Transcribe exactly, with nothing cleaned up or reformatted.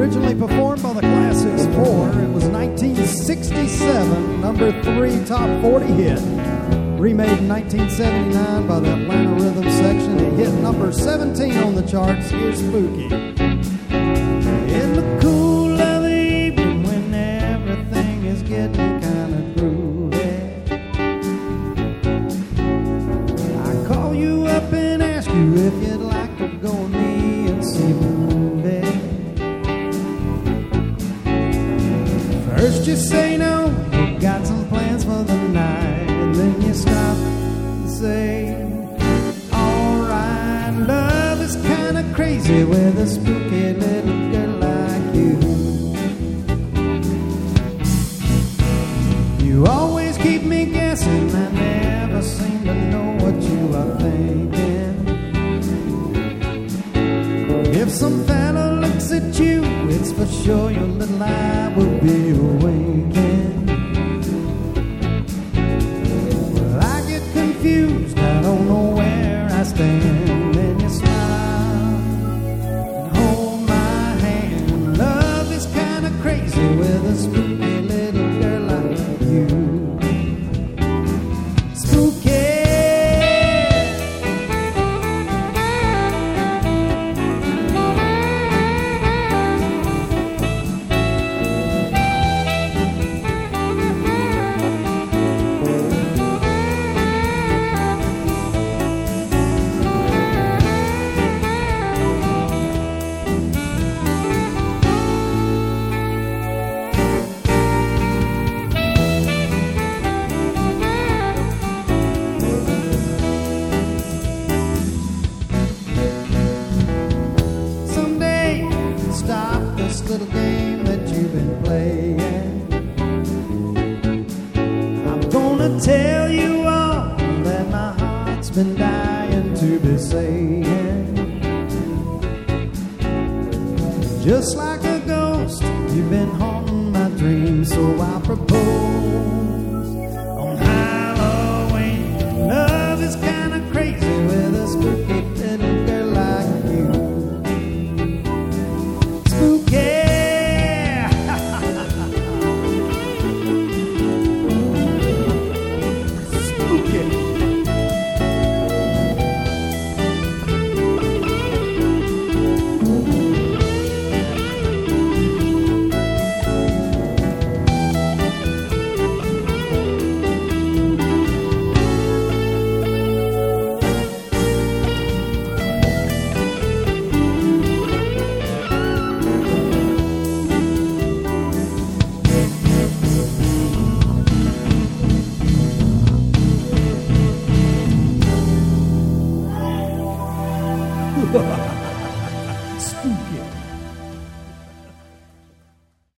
originally performed by the Classics Four. It was nineteen sixty-seven, number three top forty hit. Remade in nineteen seventy-nine by the Atlanta Rhythm Section. It hit number seventeen on the charts. Here's Spooky. In the cool of the evening when everything is getting kind of groovy, I call you up and ask you if you'd like to go with me and see a movie. First you say no, you got some plans for the night, and then you stop and say, alright, love is kinda crazy with a spooky little girl like you. You always keep me guessing, I never seem to know what you are thinking. If some fella looks at you, it's for sure your little eye will be awakened. Well, I get confused, I don't know where I stand. Then you smile and hold my hand. Love is kinda crazy with a spooky little girl like you. Spooky. Stop this little game that you've been playing. I'm gonna tell you all that my heart's been dying to be saying. Just like a ghost, you've been haunting my dreams, so I propose on Halloween. Love is kinda crazy with a spooky little girl like you. Spooky.